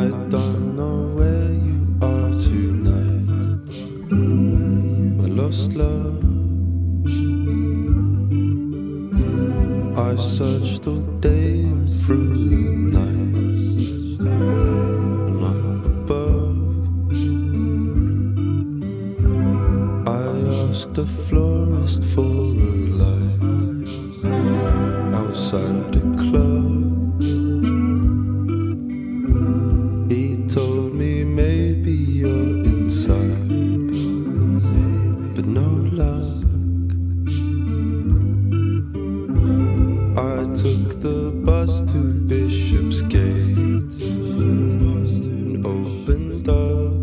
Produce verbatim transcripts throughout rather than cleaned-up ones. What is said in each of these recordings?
I don't know where you are tonight, my lost love. I searched all day and through the night, and up above I asked the florist for a light outside a club. He told me maybe you're inside, but no luck. I took the bus to Bishopsgate and opened up.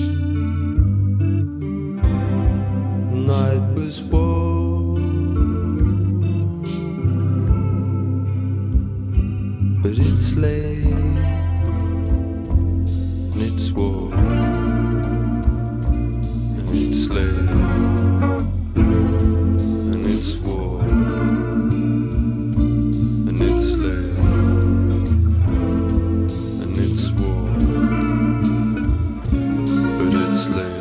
Night was warm, but it's late. It's warm and it's late, and it's warm and it's late, and it's warm, but it's late.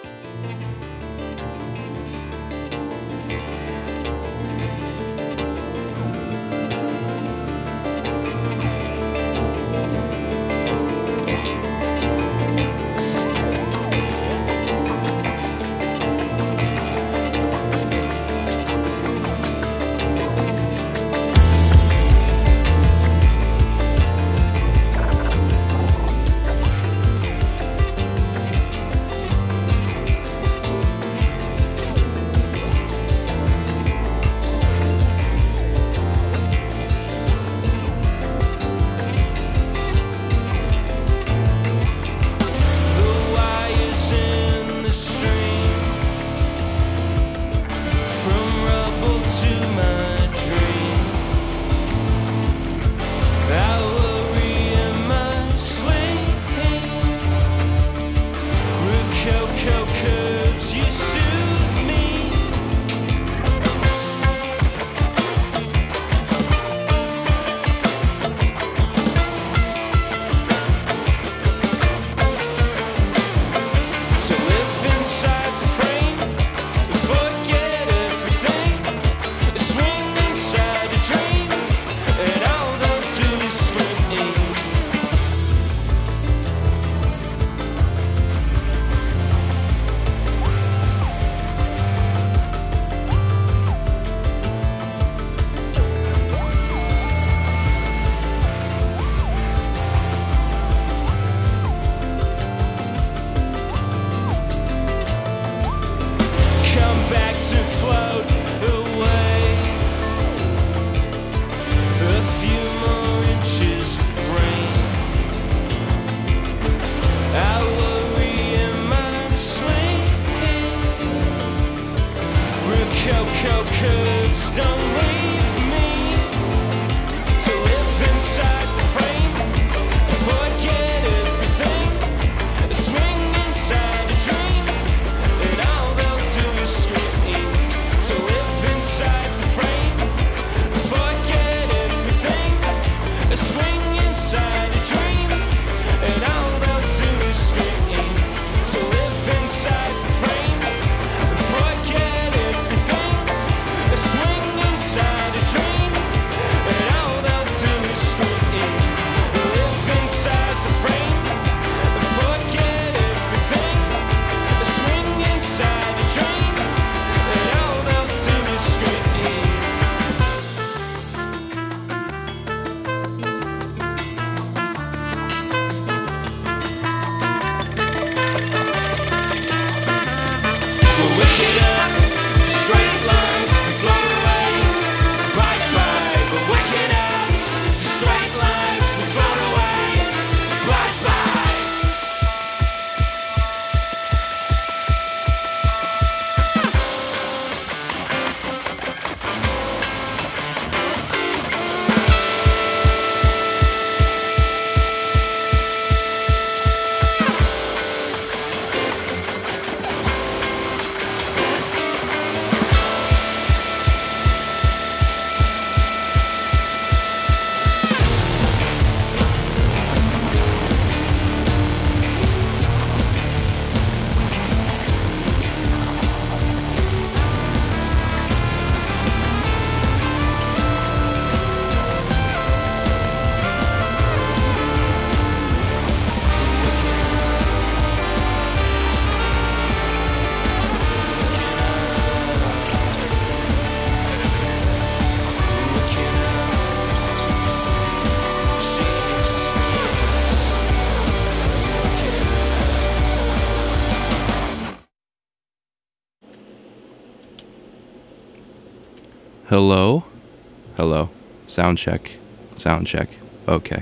Hello? Hello. Sound check. Sound check. Okay.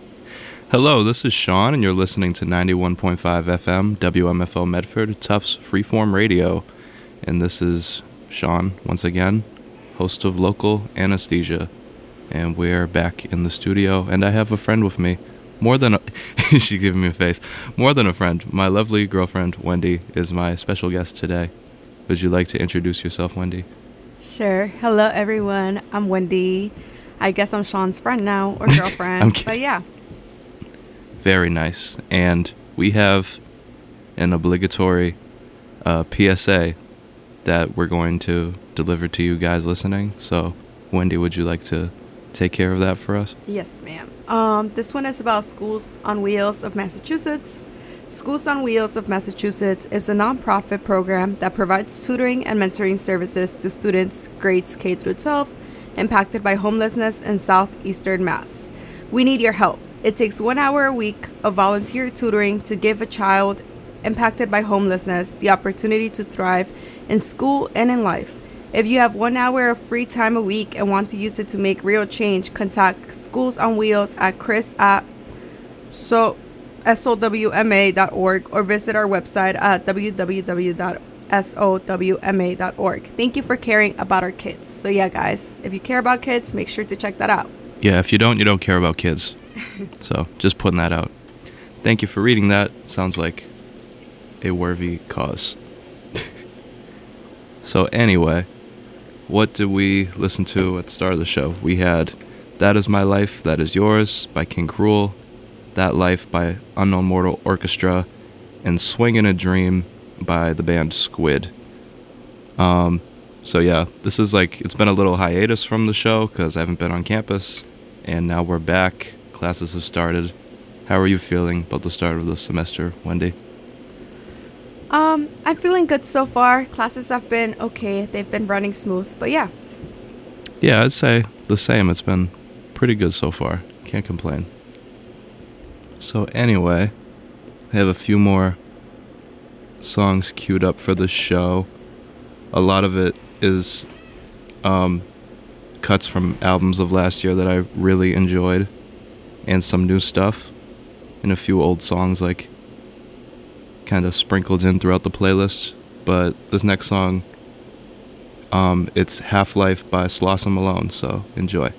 Hello, this is Sean, and you're listening to ninety-one point five F M, W M F O Medford, Tufts Freeform Radio. And this is Sean, once again, host of Local Anesthesia. And we're back in the studio, and I have a friend with me. More than a... She's giving me a face. More than a friend. My lovely girlfriend, Wendy, is my special guest today. Would you like to introduce yourself, Wendy? Sure. Hello, everyone. I'm Wendy. I guess I'm Sean's friend now, or girlfriend. I'm kidding. But yeah. Very nice. And we have an obligatory a P S A that we're going to deliver to you guys listening. So, Wendy, would you like to take care of that for us? Yes, ma'am. Um, this one is about Schools on Wheels of Massachusetts. Schools on Wheels of Massachusetts is a nonprofit program that provides tutoring and mentoring services to students grades K through twelve impacted by homelessness in southeastern Mass. We need your help. It takes one hour a week of volunteer tutoring to give a child impacted by homelessness the opportunity to thrive in school and in life. If you have one hour of free time a week and want to use it to make real change, contact Schools on Wheels at chris at so S O W M A dot org or visit our website at w w w dot S O W M A dot org. Thank you for caring about our kids. So yeah, guys, if you care about kids, make sure to check that out. Yeah, if you don't, you don't care about kids. So, just putting that out. Thank you for reading that. Sounds like a worthy cause. So anyway, what did we listen to at the start of the show? We had That Is My Life, That Is Yours by King Cruel, That Life by Unknown Mortal Orchestra, and Swingin' a Dream by the band Squid. Um, so yeah, this is like, it's been a little hiatus from the show because I haven't been on campus, and now we're back. Classes have started. How are you feeling about the start of the semester, Wendy? Um, I'm feeling good so far. Classes have been okay. They've been running smooth, but yeah. Yeah, I'd say the same. It's been pretty good so far. Can't complain. So anyway, I have a few more songs queued up for the show. A lot of it is um, cuts from albums of last year that I really enjoyed, and some new stuff, and a few old songs like kind of sprinkled in throughout the playlist. But this next song, um, it's Half-Life by Slauson Malone, so enjoy.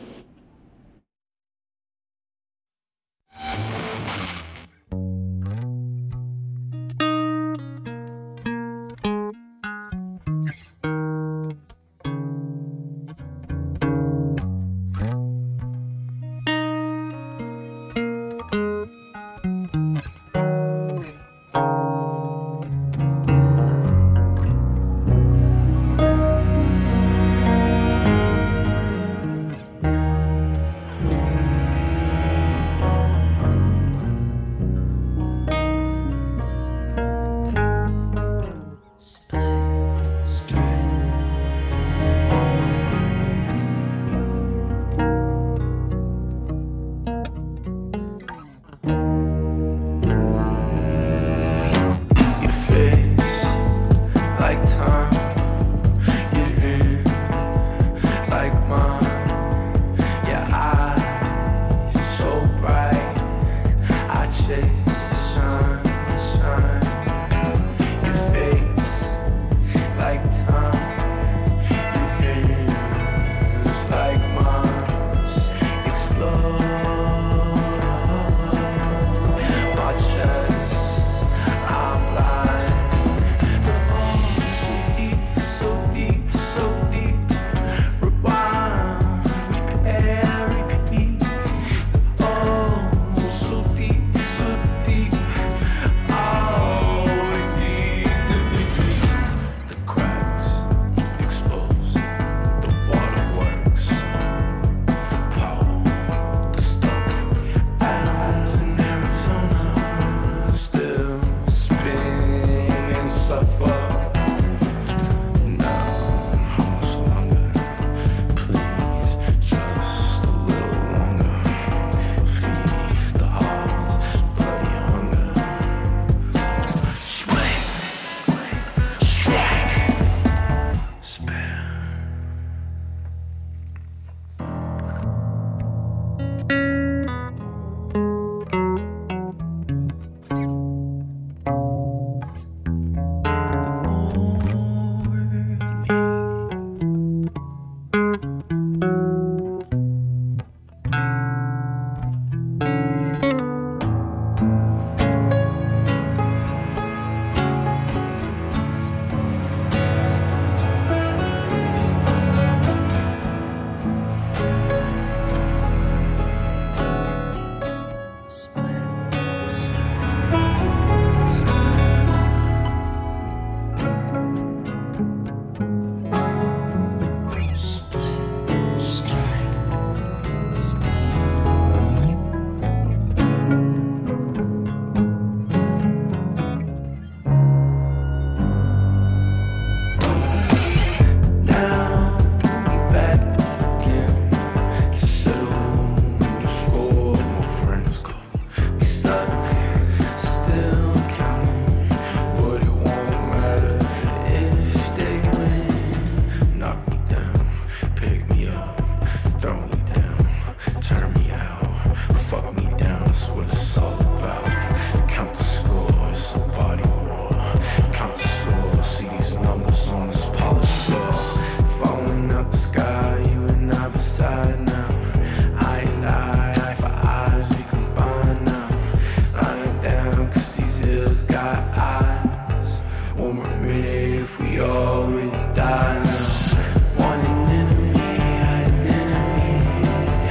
incinerated if we all would die now. Want an enemy, had an enemy.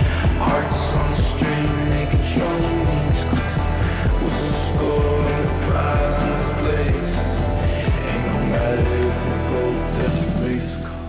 Hearts on the string, they control me. What's the score, the prize in this place? Ain't no matter if we both desperate as call.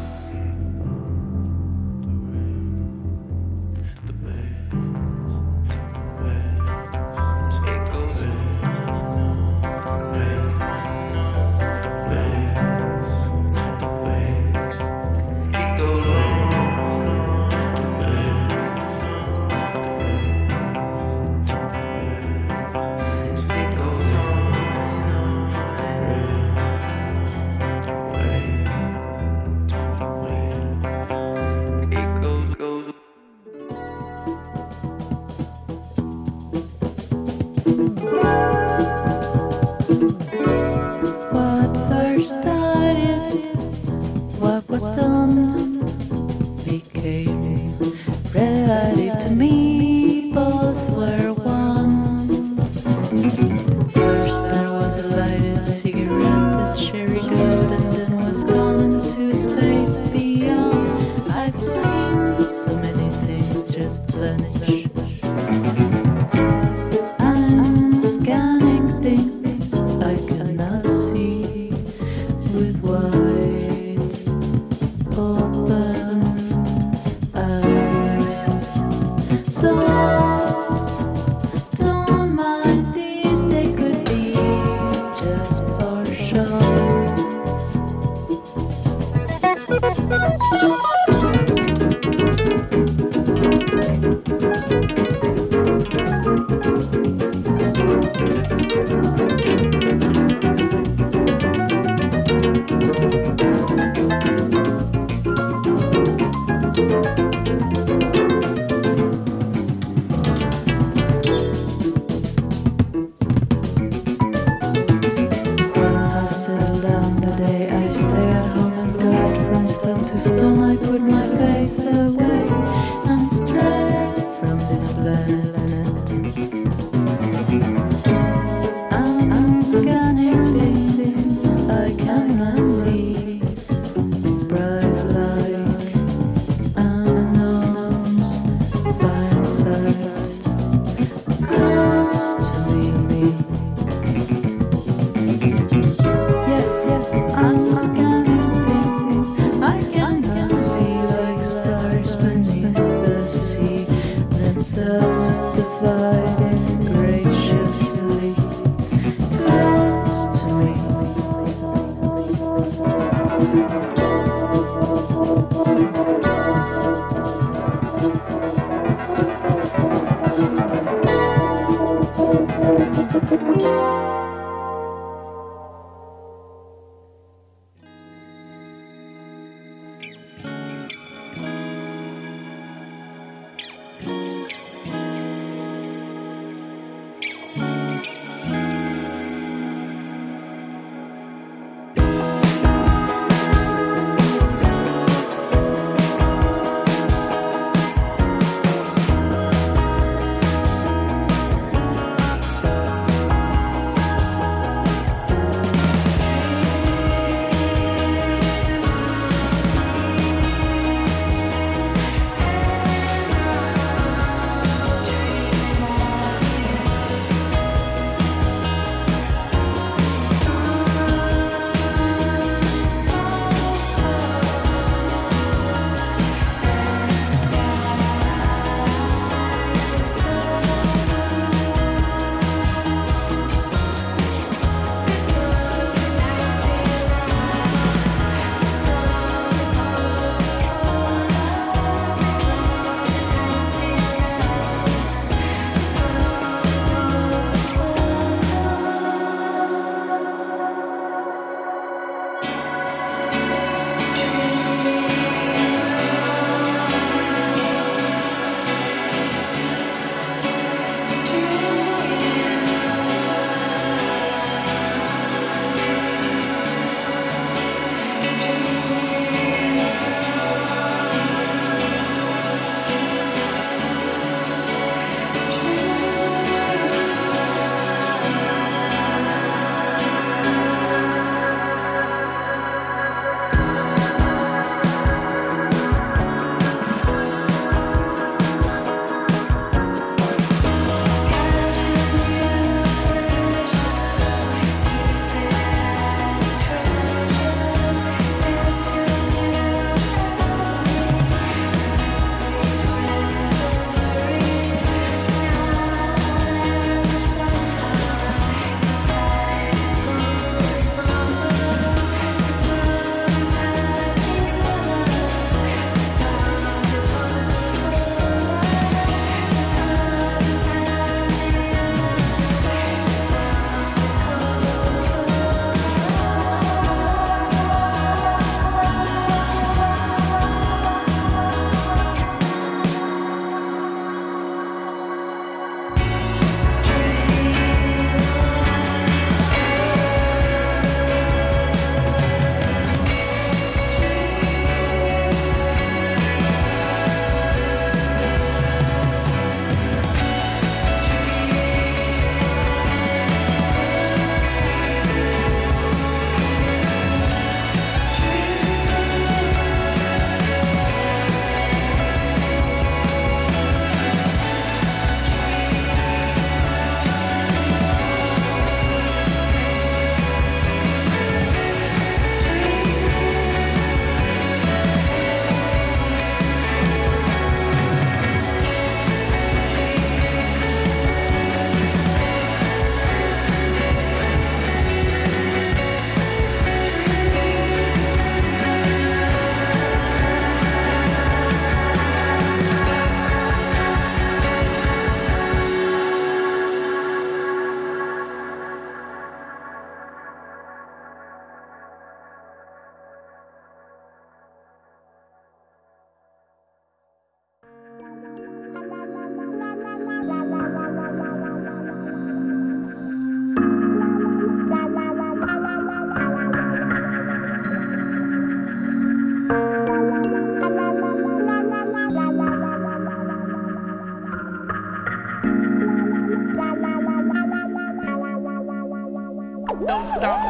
Yes, I'm scanning things I cannot see.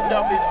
dubbing.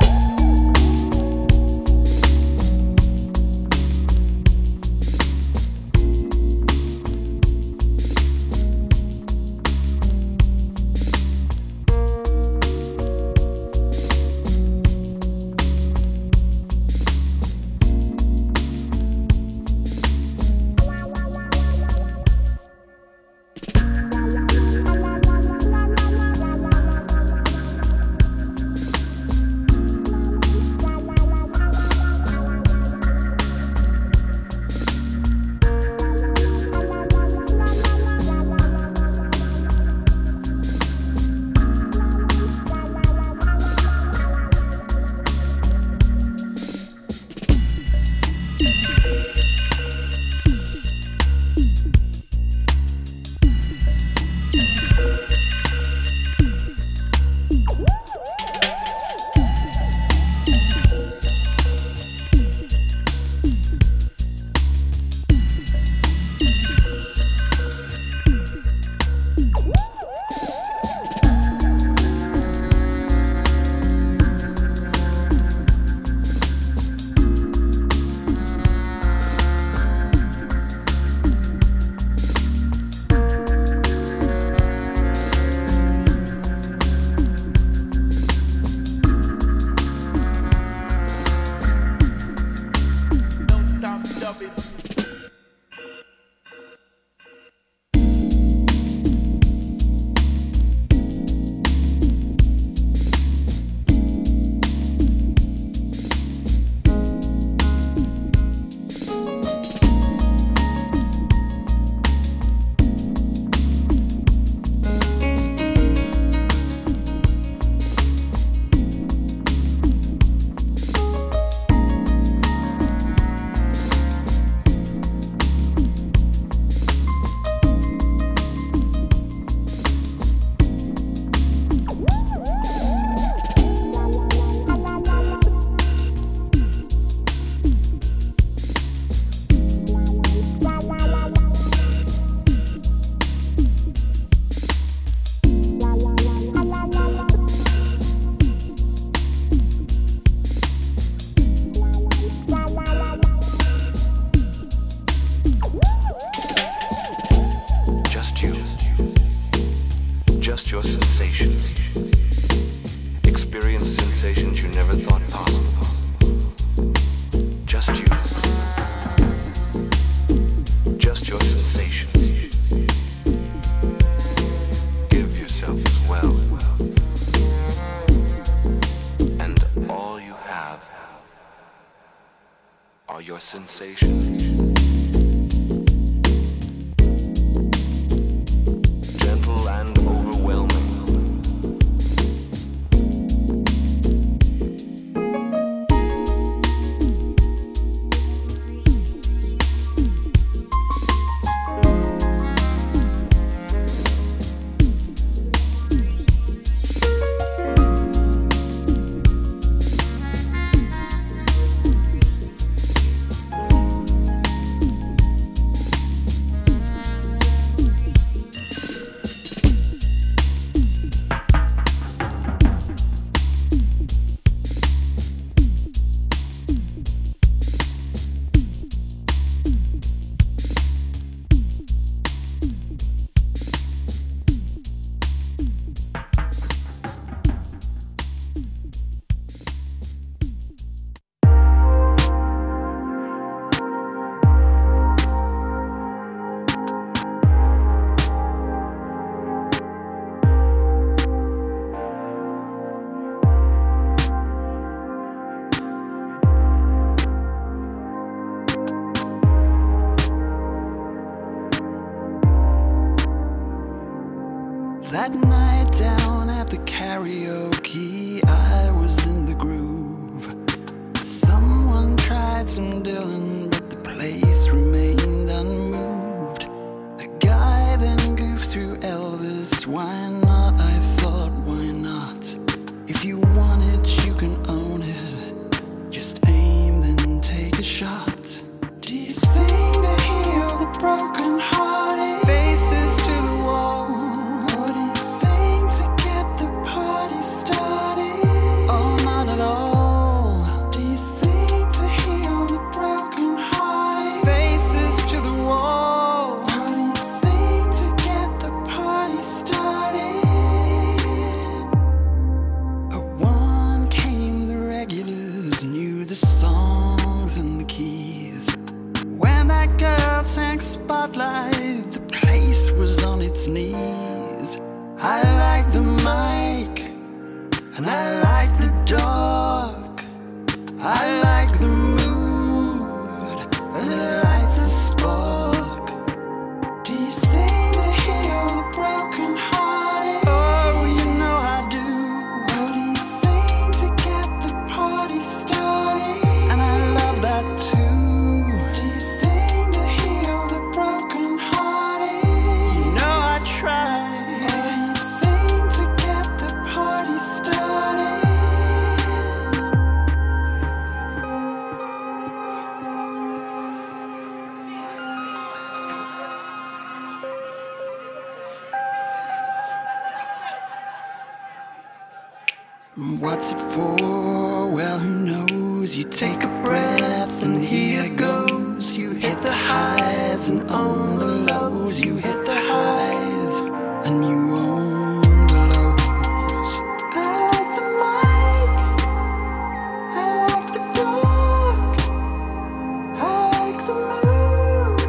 Your sensations. Gentle and overwhelming. That night down at the karaoke, I was in the groove. Someone tried some Dylan, but the place remained unmoved. A guy then goofed through Elvis. Why not? I thought, why not? If you want it, you can own it. Just aim, then take a shot. Do you sing to heal the broken hearted? Faces to the wall. Or do you sing to get the party started? Oh the songs and the keys. When that girl sang Spotlight, the place was on its knees. I like the mic, and I like the dark. I like the mood, and it lights a spark. Do you sing to heal the broken hearted? Oh, you know I do. Or do you sing to get the party started? And I love that too. Do you sing to heal the broken hearted? You know I try. Or do you sing to get the party started? What's it for? Well, who knows? You take a breath and here goes. You hit the highs and on the lows. You hit the highs and you own the lows. I like the mic, I like the dark, I like the mood.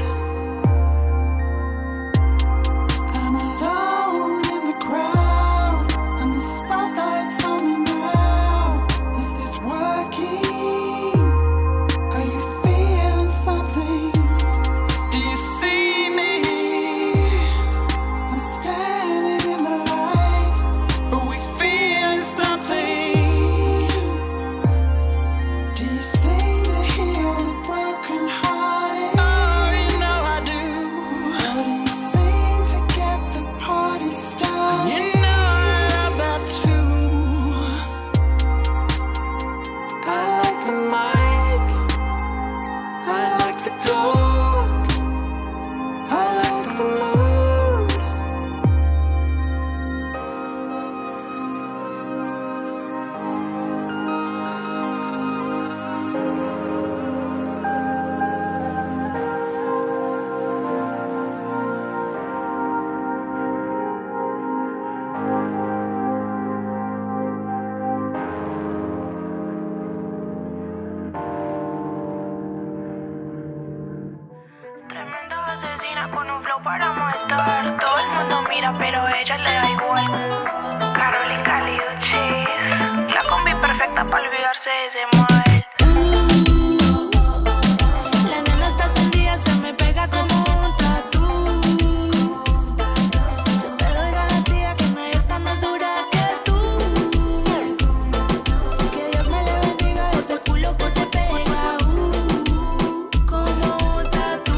I'm alone in the crowd and the spotlight's on me now. Is this working? Are you feeling something? Do you see me? I'm standing in the light. Are we feeling something? Do you sing to heal the broken hearted? Oh, you know I do. Or do you sing to get the party started? And you know I love that too. I like the mic, I like the dark, I like the mood. Tremenda asesina con un flow para matar. Todo el mundo mira, pero a ella le da igual. Carol y Cálido Chase, la combi perfecta para olvidarse de ese mal. La nena está encendida, se me pega como un tatú. Yo te doy garantía que nadie está más dura que tú. Que Dios me le bendiga ese culo que se pega uh, como un tatú.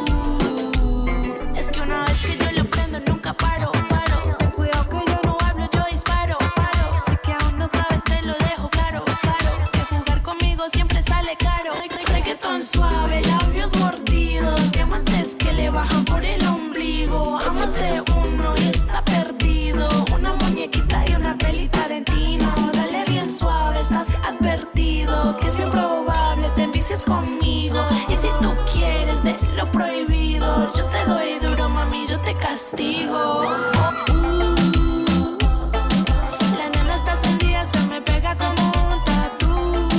Es que una vez que yo lo prendo nunca paro, paro. Ten cuidado que yo no hablo, yo disparo, paro. Sé que aún no sabes, te lo dejo claro, claro. Que jugar conmigo siempre sale caro. Re- re- Reggaetón suave, labios mordidos, diamantes que le bajan por el ombligo. A más de uno y está perdido. Una muñequita y una peli Tarantino. Dale bien suave, estás advertido. Que es bien probable te envicies conmigo. Y si tú quieres de lo prohibido, yo te doy duro, mami, yo te castigo. Uh, la nena está encendida, se me pega como un tatú.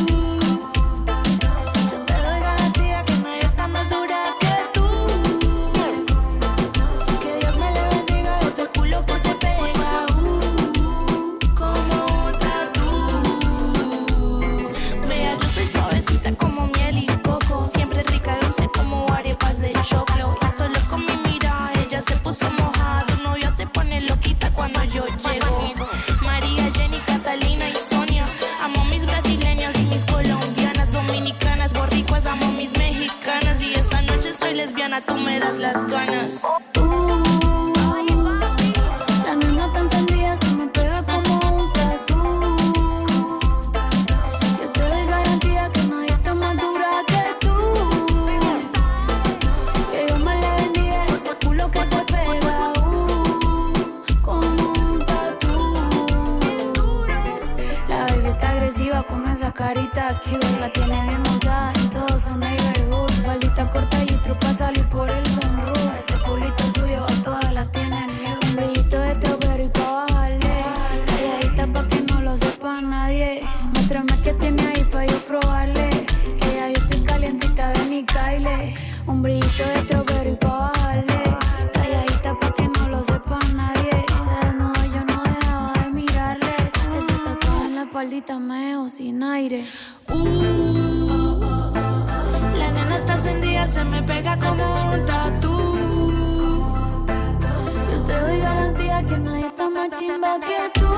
Yo te doy garantía que nadie está más dura que tú. Que Dios me le bendiga ese culo que se pega uh, como un tatú. Vea, yo soy suavecita como miel y coco, siempre rica, dulce como arepas de choclo. Y solo con mi mirada ella se puso mojada. Tu novia se pone loquita cuando yo llego. María, Jenny, Catalina y Sonia. Amo mis brasileñas y mis colombianas, dominicanas, borricuas, amo mis mexicanas. Y esta noche soy lesbiana, tú me das las ganas. La nena está encendida, se me pega como un tatú. Yo te doy garantía que nadie está más dura que tú. Que Dios me le bendiga ese culo que se pega uh, como un tatú. La baby está agresiva con esa carita cute. La tiene bien montada en todo su neighborhood. Faldita corta y truco pa' salir por el sunroof. Ese culito suyo a todas las tienen nude. Un brillito de strawberry pa' bajarle. Calladita pa' que no lo sepa nadie. Muéstrame que tiene ahí pa' yo probarle. Un brillito de strawberry pa' bajarle. Calladita pa' que no lo sepa nadie. Se desnudó, yo no dejaba de mirarle. Ese tatuaje en la espaldita me dejó sin aire. Uh, la nena está encendida, se me pega como un tatú. Yo te doy garantía que nadie está más chimba que tú.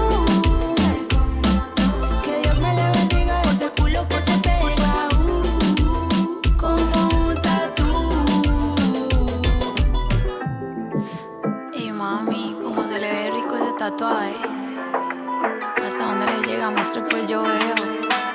Que Dios me le bendiga ese culo que se pega uh, como un tatú. Y mami, cómo se le ve rico ese tatuaje. Hasta dónde le llega, maestro, pues yo veo.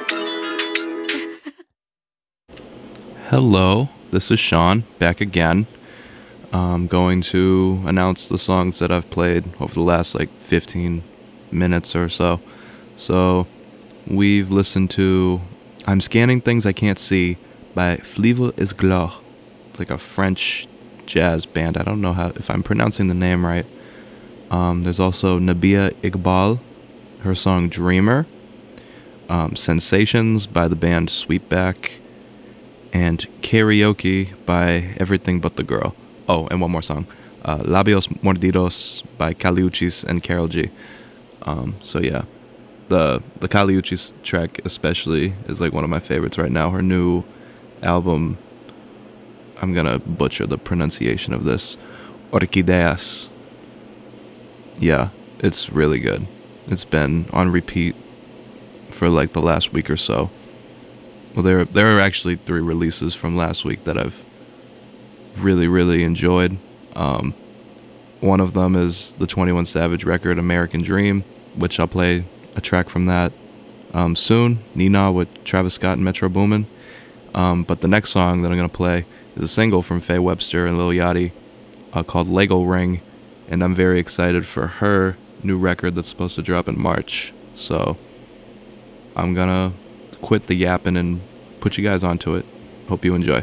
Hello, this is Sean, back again. I'm going to announce the songs that I've played over the last like fifteen minutes or so. So, we've listened to I'm Scanning Things I Can't See by Flivre is Gloire. It's like a French jazz band. I don't know how if I'm pronouncing the name right. Um, there's also Nabia Iqbal, her song Dreamer. Um, Sensations by the band Sweetback. And Karaoke by Everything But the Girl. Oh, and one more song. Uh, Labios Mordidos by Caliuchis and Karol G. Um, so yeah, the the Caliuchis track especially is like one of my favorites right now. Her new album, I'm gonna butcher the pronunciation of this, Orquídeas. Yeah, it's really good. It's been on repeat for like the last week or so. Well, there there are actually three releases from last week that I've really, really enjoyed. Um, one of them is the twenty-one Savage record, American Dream, which I'll play a track from that um, soon. Nina with Travis Scott and Metro Boomin. Um, but the next song that I'm going to play is a single from Faye Webster and Lil Yachty uh, called Lego Ring. And I'm very excited for her new record that's supposed to drop in March. So I'm going to quit the yapping and put you guys onto it. Hope you enjoy.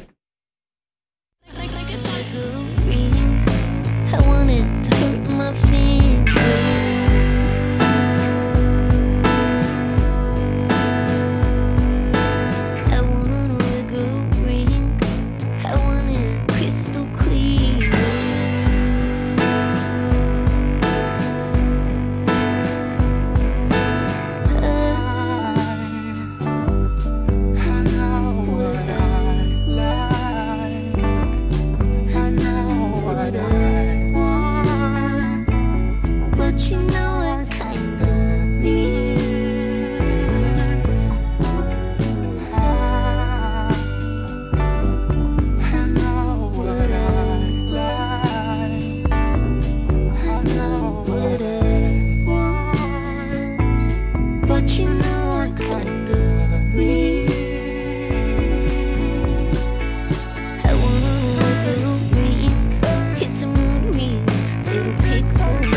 I want it to hurt my finger. I want a wiggle ring. I want it crystal clear. I know what I like. I know what I want, but you know I kinda need. I, I know what I like. I know what I want, but you know I kinda need. I wanna look a ring, it's a mood ring, little pig for me.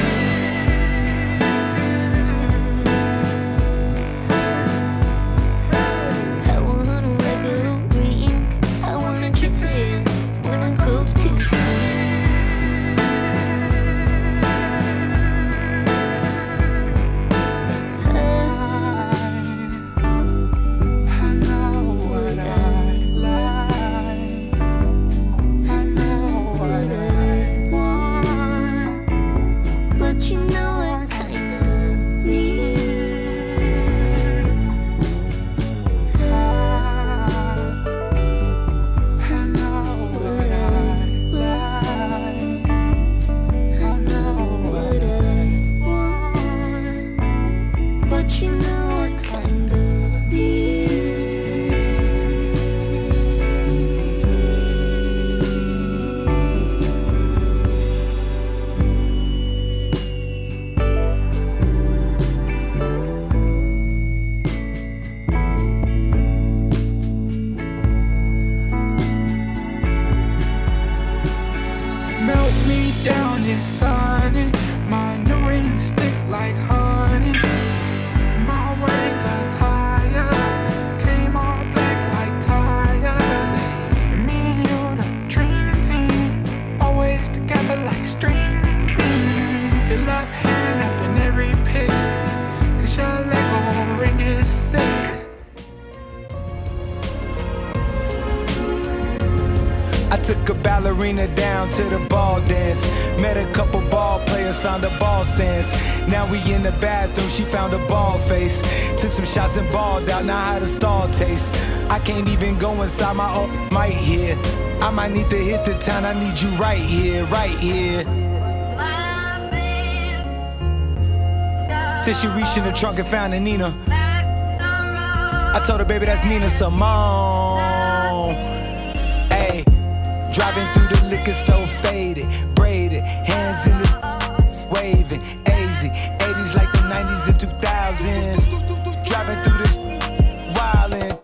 I wanna look a ring, I wanna kiss it when I go to sleep. I know what I like. I know what I want, but you know I kinda need. I know what I like. I know what I want, but you know I kinda need. Melt me down, it's sunny. My new ring stick like honey. My wedding attire came all black like tires. And me and you, the dream team, always together like string beans. Your left hand up in every pic, 'cause your Lego ring is sick. I Took a ballerina down to the ball dance. Met a couple ball players, found a ball stance. Now we in the bathroom, she found a ball face. Took some shots and balled out, now how the stall taste. I can't even go inside my own mic here. I might need to hit the town, I need you right here, right here. Till she reached in the trunk and found a Nina. I told her, baby, that's Nina Simone. Ayy, driving through the liquor store, faded, braided, hands in the waving, A Z, eighties like the nineties and two thousands. Driving through this wildin',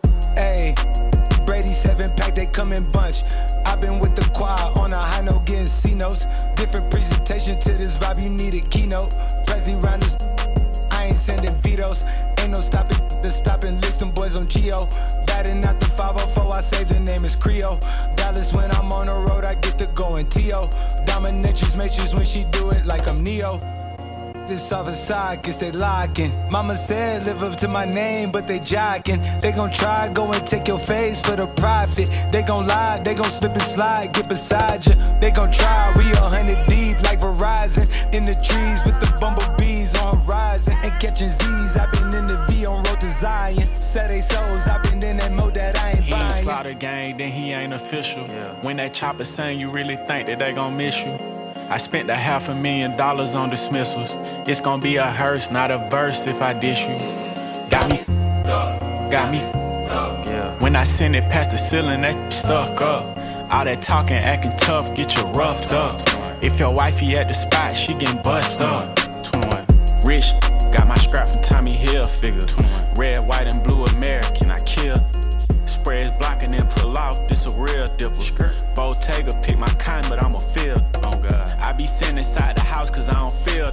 ayy, Brady seven pack, they come in bunch. I've been with the choir on a high note, getting C notes. Different presentation to this vibe, you need a keynote. Prezi round this, I ain't sending vetoes. Ain't no stopping, the stopping licks, them boys on Geo. Batting out the five oh four, I saved the name is Creo. Dallas when I'm on the road, I get to going T O. Dominatrix matrix when she do it like I'm Neo. This off side, guess they locking. Mama said live up to my name, but they jocking. They gon' try, go and take your face for the profit. They gon' lie, they gon' slip and slide, get beside you. They gon' try, we a hundred deep like Verizon. In the trees with the bumblebees on horizon. And catching Z's, I been in the V on road to Zion. Set they souls, I been in that mode that I ain't He buying. ain't slaughter gang, then he ain't official. When that chopper sing, you really think that they gon' miss you. I spent a half a million dollars on dismissals. It's gonna be a hearse, not a verse if I dish you. Got me, got me. When I send it past the ceiling, that stuck up. All that talking, acting tough, get you roughed up. If your wifey at the spot, she getting bust up. twenty-one. Rich, got my scrap from Tommy Hilfiger. twenty-one. Red, white, and blue American, I kill. Spreads blocking and pull off, this a real dipper. Bottega pick my kind, but I'm a field. Oh God. I be sitting inside the house cause I don't feel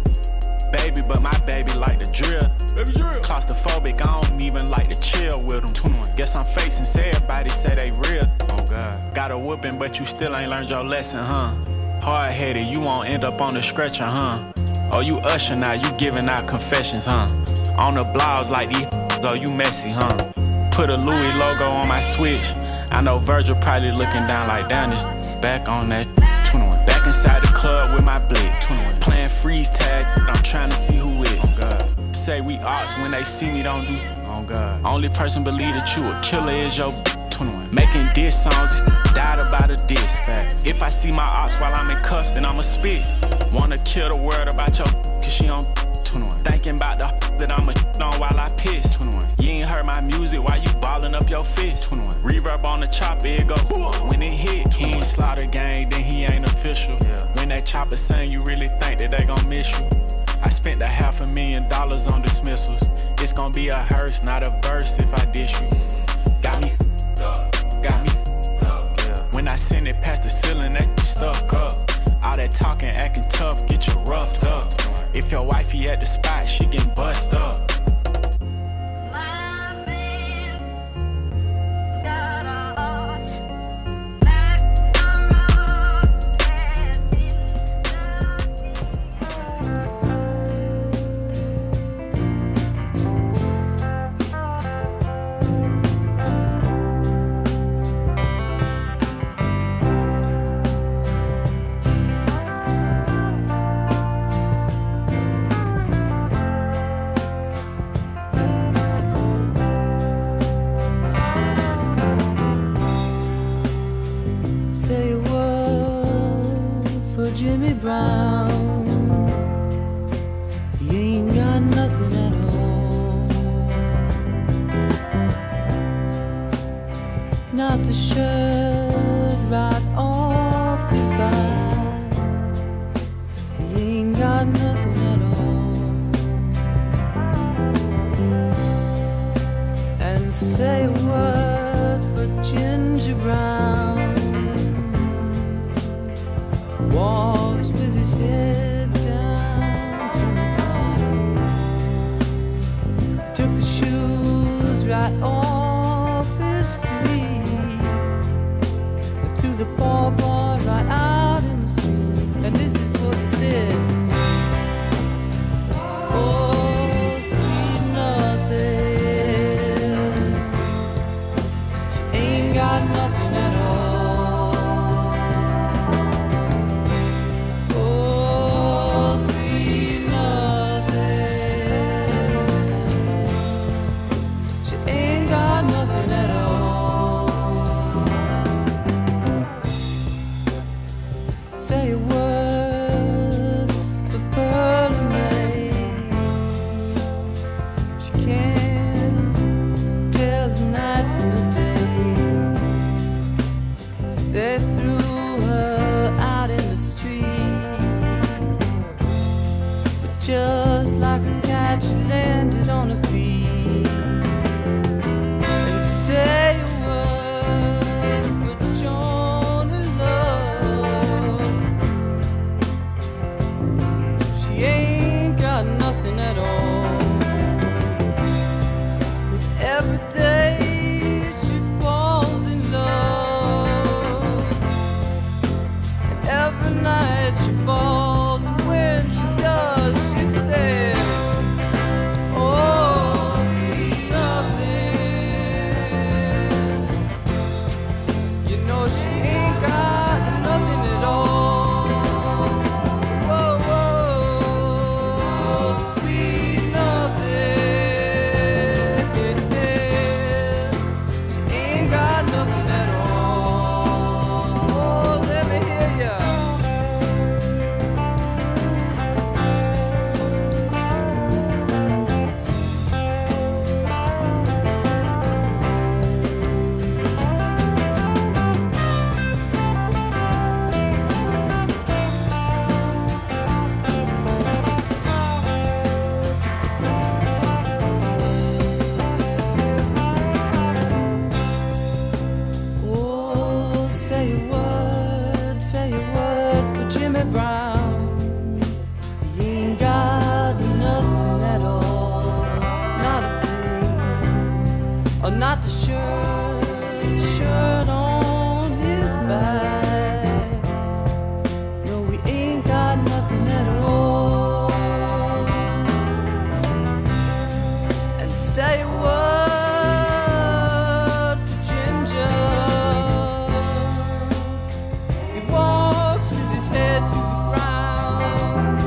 baby, but my baby like to drill. Baby drill. Claustrophobic, I don't even like to chill with them. twenty-one. Guess I'm facing, say everybody say they real. Oh God. Got a whooping, but you still ain't learned your lesson, huh? Hard-headed, you won't end up on the stretcher, huh? Oh, you usher now, you giving out confessions, huh? On the blogs like these, oh, you messy, huh? Put a Louis logo on my switch. I know Virgil probably looking down like, damn, this back on that twenty-one. Back inside the club with my blick. twenty-one. Playing freeze tag, I'm trying to see who it. Oh God. Say we ops when they see me, don't do. Oh God. Only person believe that you a killer is your twenty-one. Making diss songs, died about a diss. Facts. If I see my ops while I'm in cuffs, then I'ma spit. Wanna kill the world about your cause she on twenty-one. Thinking about the that I'ma on while I piss. twenty-one. You ain't heard my music while you ballin' up your fist. twenty-one. Reverb on the chopper, it go when it hit. He ain't slaughter gang, then he ain't official. Yeah. When that chopper sing, you really think that they gon' miss you. I spent a half a million dollars on dismissals. It's gonna be a hearse, not a verse if I dish you. Got me, got me. When I send it past the ceiling, that stuck up. All that talking, acting tough, get you roughed up. If your wifey at the spot, she getting bust up. Jimmy Brown, he ain't got nothing at all. Not the shirt right off his back, he ain't got nothing at all. And say a word for Ginger Brown. Walks with his head down to the ground. Took the shoes right off his feet and threw the ball ball right out in the street. And this is what he said. Oh, sweet nothing. She ain't got nothing at all. shirt on his back. No, we ain't got nothing at all. And say a word for Ginger. He walks with his head to the ground.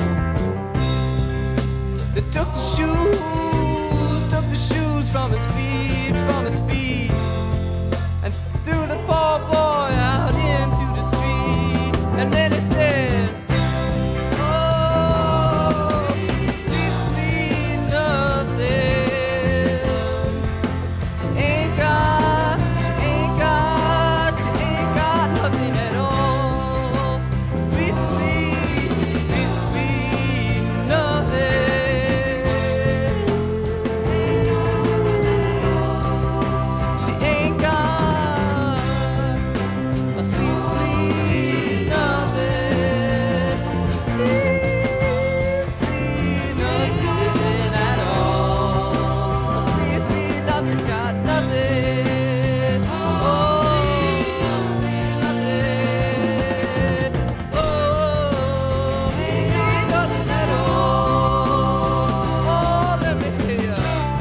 They took the shoes, took the shoes from his feet, from his feet, and threw the poor boy out into the street. And then he said, oh, sweet, sweet nothing. She ain't got, she ain't got, she ain't got nothing at all. Sweet, sweet, sweet, sweet nothing. She ain't got a sweet, sweet nothing. Sweet, sweet nothing at all. A sweet, sweet nothing, got nothing. Oh, sweet nothing. Oh, sweet nothing at all. Oh, let me hear ya.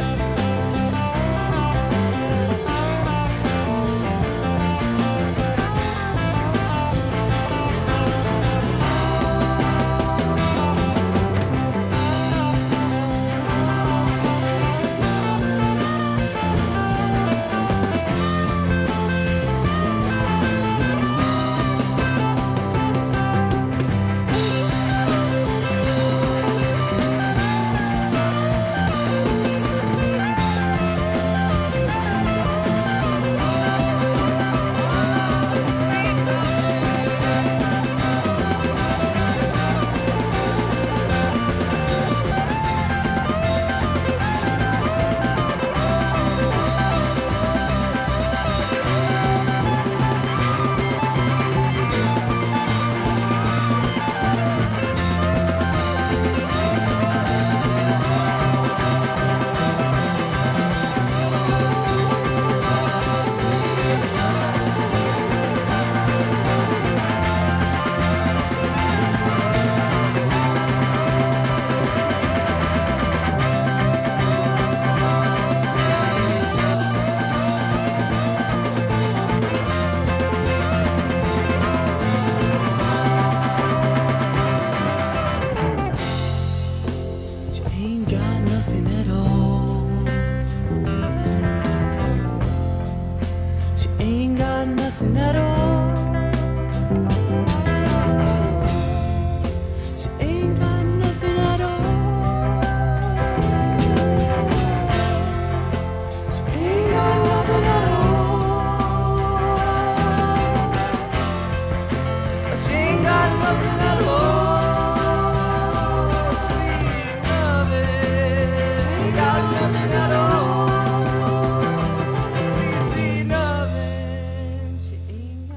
She ain't got nothing at all. She ain't got nothing at all. She ain't got nothing at all. She ain't got nothing at all. She ain't got nothing at all. Sweet, sweet nothing. She ain't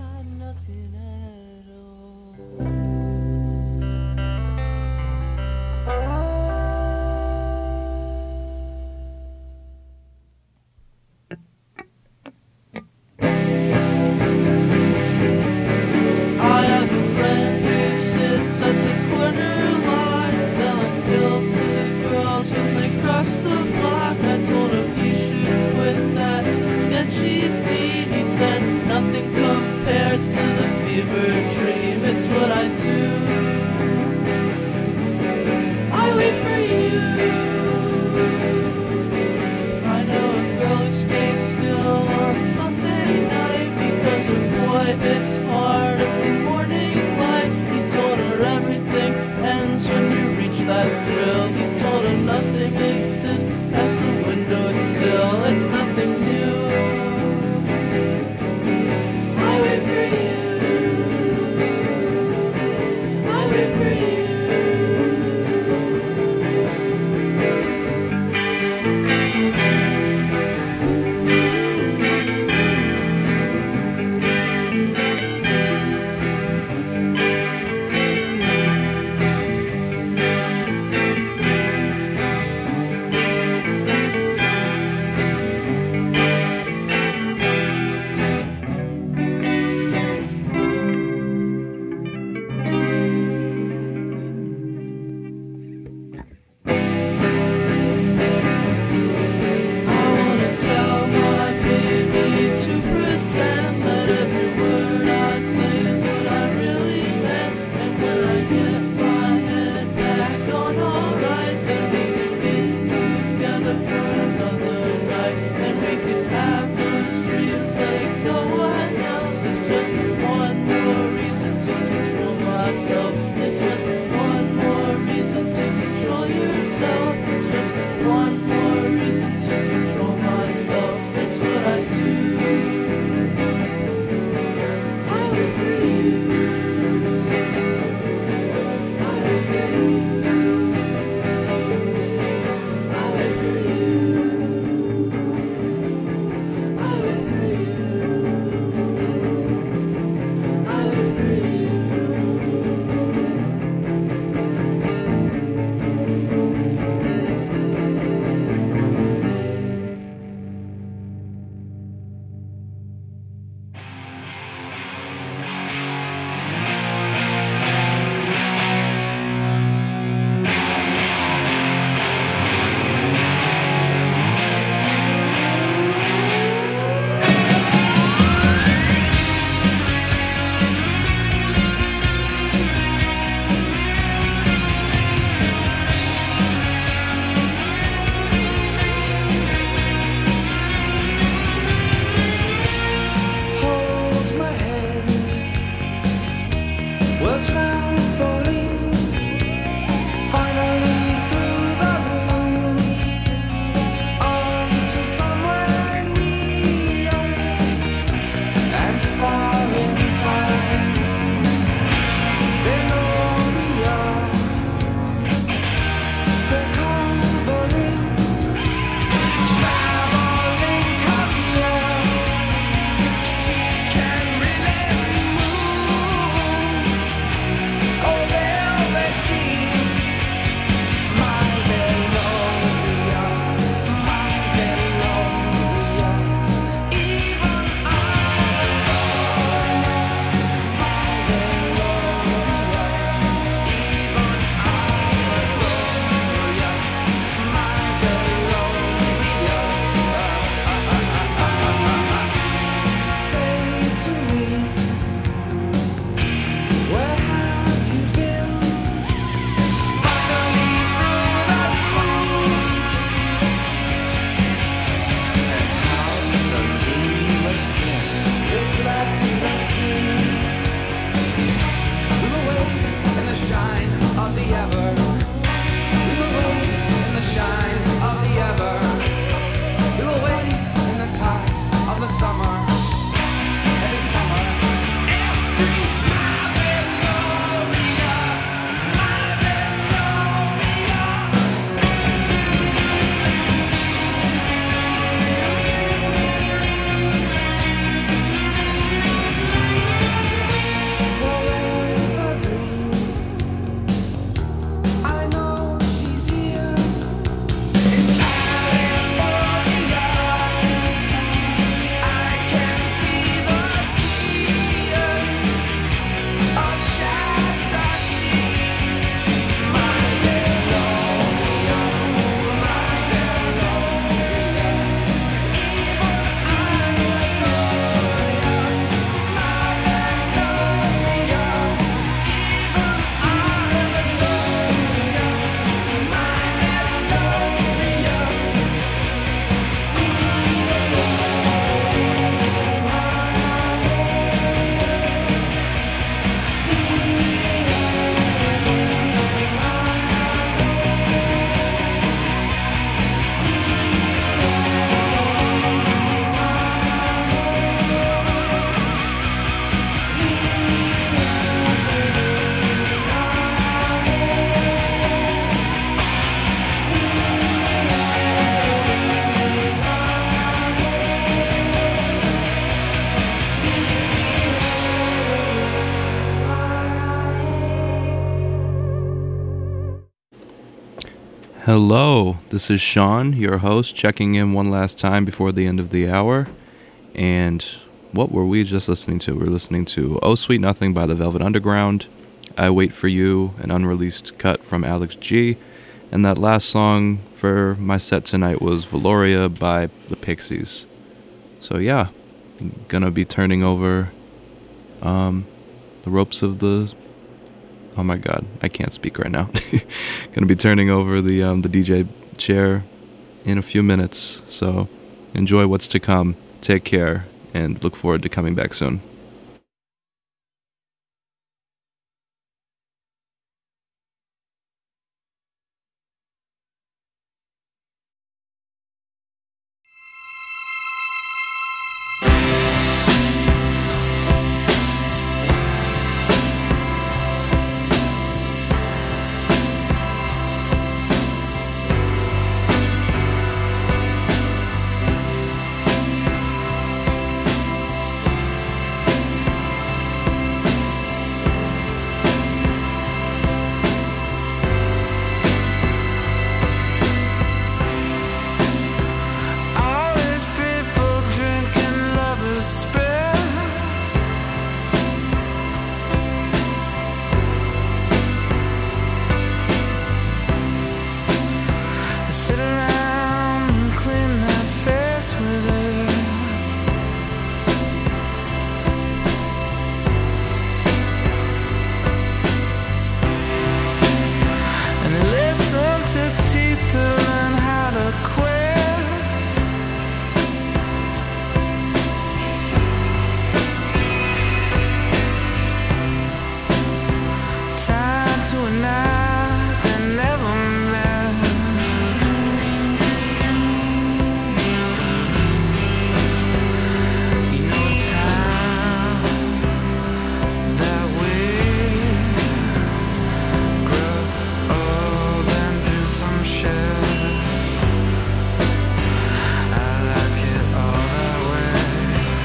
Hello, this is Sean, your host, checking in one last time before the end of the hour. And what were we just listening to? We're listening to Oh Sweet Nothing by the Velvet Underground, I Wait For You, an unreleased cut from Alex G. And that last song for my set tonight was Valoria by the Pixies. So yeah, I'm gonna be turning over um, the ropes of the... Oh my god, I can't speak right now. Gonna be turning over the um, the D J chair in a few minutes. So enjoy what's to come. Take care and look forward to coming back soon.